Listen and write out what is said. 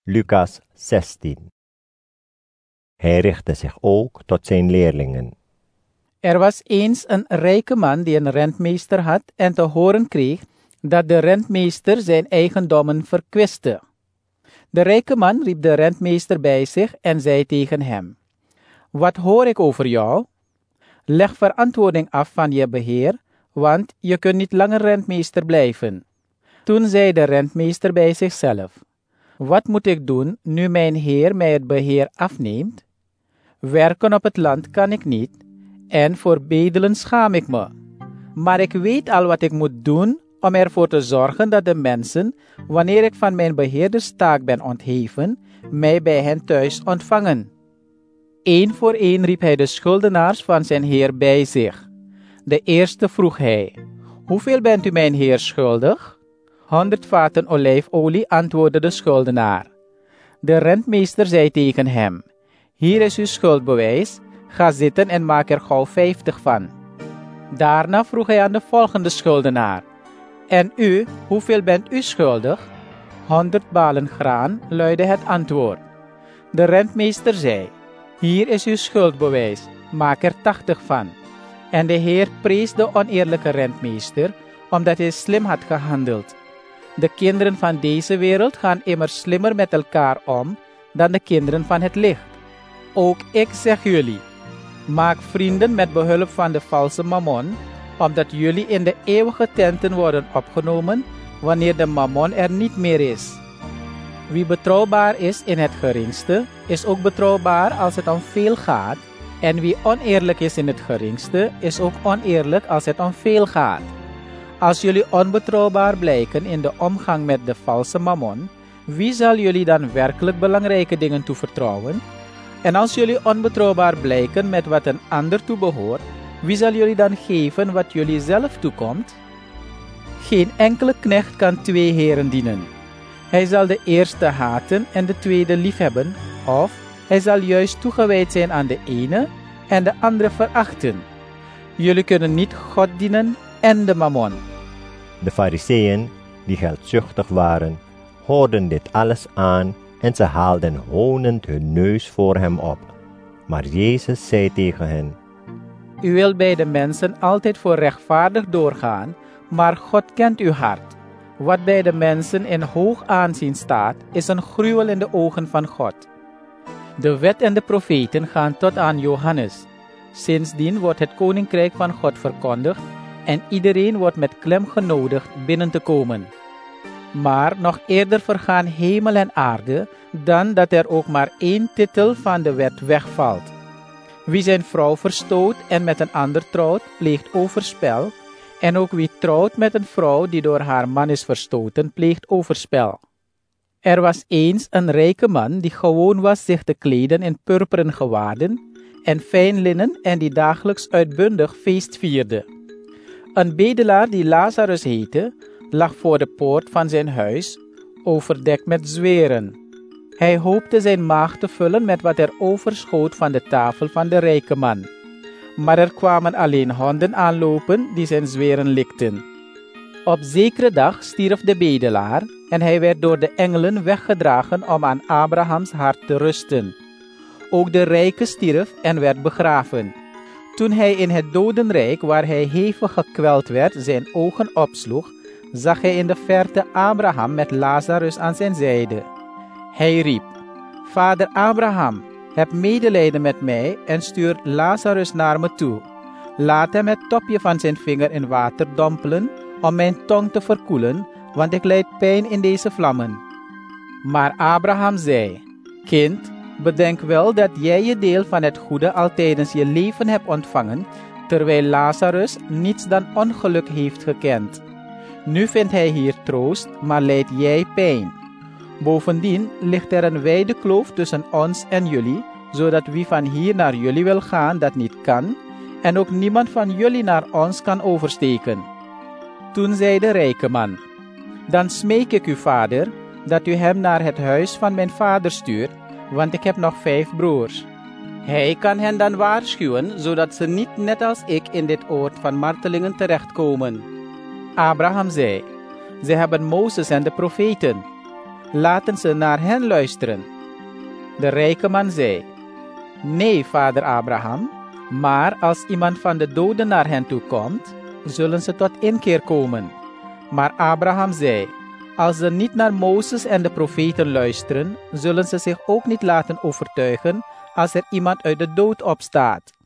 Lucas 16. Hij richtte zich ook tot zijn leerlingen. Er was eens een rijke man die een rentmeester had en te horen kreeg dat de rentmeester zijn eigendommen verkwistte. De rijke man riep de rentmeester bij zich en zei tegen hem: "Wat hoor ik over jou? Leg verantwoording af van je beheer, want je kunt niet langer rentmeester blijven." Toen zei de rentmeester bij zichzelf: "Wat moet ik doen nu mijn heer mij het beheer afneemt? Werken op het land kan ik niet en voor bedelen schaam ik me. Maar ik weet al wat ik moet doen om ervoor te zorgen dat de mensen, wanneer ik van mijn beheerderstaak ben ontheven, mij bij hen thuis ontvangen." Eén voor één riep hij de schuldenaars van zijn heer bij zich. De eerste vroeg hij: "Hoeveel bent u mijn heer schuldig?" 100 vaten olijfolie, antwoordde de schuldenaar. De rentmeester zei tegen hem: "Hier is uw schuldbewijs, ga zitten en maak er gauw 50 van." Daarna vroeg hij aan de volgende schuldenaar: "En u, hoeveel bent u schuldig?" 100 balen graan, luidde het antwoord. De rentmeester zei: "Hier is uw schuldbewijs, maak er 80 van." En de heer prees de oneerlijke rentmeester, omdat hij slim had gehandeld. De kinderen van deze wereld gaan immers slimmer met elkaar om dan de kinderen van het licht. Ook ik zeg jullie, maak vrienden met behulp van de valse mammon, omdat jullie in de eeuwige tenten worden opgenomen, wanneer de mammon er niet meer is. Wie betrouwbaar is in het geringste, is ook betrouwbaar als het om veel gaat, en wie oneerlijk is in het geringste, is ook oneerlijk als het om veel gaat. Als jullie onbetrouwbaar blijken in de omgang met de valse mammon, wie zal jullie dan werkelijk belangrijke dingen toevertrouwen? En als jullie onbetrouwbaar blijken met wat een ander toebehoort, wie zal jullie dan geven wat jullie zelf toekomt? Geen enkele knecht kan 2 heren dienen. Hij zal de eerste haten en de tweede liefhebben, of hij zal juist toegewijd zijn aan de ene en de andere verachten. Jullie kunnen niet God dienen en de mammon. De Farizeeën, die geldzuchtig waren, hoorden dit alles aan en ze haalden honend hun neus voor hem op. Maar Jezus zei tegen hen: "U wilt bij de mensen altijd voor rechtvaardig doorgaan, maar God kent uw hart. Wat bij de mensen in hoog aanzien staat, is een gruwel in de ogen van God. De wet en de profeten gaan tot aan Johannes. Sindsdien wordt het koninkrijk van God verkondigd en iedereen wordt met klem genodigd binnen te komen. Maar nog eerder vergaan hemel en aarde dan dat er ook maar 1 titel van de wet wegvalt. Wie zijn vrouw verstoot en met een ander trouwt, pleegt overspel. En ook wie trouwt met een vrouw die door haar man is verstoten, pleegt overspel. Er was eens een rijke man die gewoon was zich te kleden in purperen gewaden en fijn linnen en die dagelijks uitbundig feest vierde. Een bedelaar die Lazarus heette, lag voor de poort van zijn huis, overdekt met zweren. Hij hoopte zijn maag te vullen met wat er overschoot van de tafel van de rijke man. Maar er kwamen alleen honden aanlopen die zijn zweren likten. Op zekere dag stierf de bedelaar en hij werd door de engelen weggedragen om aan Abrahams hart te rusten. Ook de rijke stierf en werd begraven. Toen hij in het dodenrijk, waar hij hevig gekweld werd, zijn ogen opsloeg, zag hij in de verte Abraham met Lazarus aan zijn zijde. Hij riep: "Vader Abraham, heb medelijden met mij en stuur Lazarus naar me toe. Laat hem het topje van zijn vinger in water dompelen om mijn tong te verkoelen, want ik lijd pijn in deze vlammen." Maar Abraham zei: "Kind, bedenk wel dat jij je deel van het goede al tijdens je leven hebt ontvangen, terwijl Lazarus niets dan ongeluk heeft gekend. Nu vindt hij hier troost, maar lijdt jij pijn. Bovendien ligt er een wijde kloof tussen ons en jullie, zodat wie van hier naar jullie wil gaan dat niet kan, en ook niemand van jullie naar ons kan oversteken." Toen zei de rijke man: "Dan smeek ik u, vader, dat u hem naar het huis van mijn vader stuurt, want ik heb nog 5 broers. Hij kan hen dan waarschuwen, zodat ze niet net als ik in dit oord van martelingen terechtkomen." Abraham zei: "Ze hebben Mozes en de profeten. Laten ze naar hen luisteren. De rijke man zei: Nee, vader Abraham, maar als iemand van de doden naar hen toe komt, zullen ze tot inkeer komen. Maar Abraham zei: Als ze niet naar Mozes en de profeten luisteren, zullen ze zich ook niet laten overtuigen als er iemand uit de dood opstaat.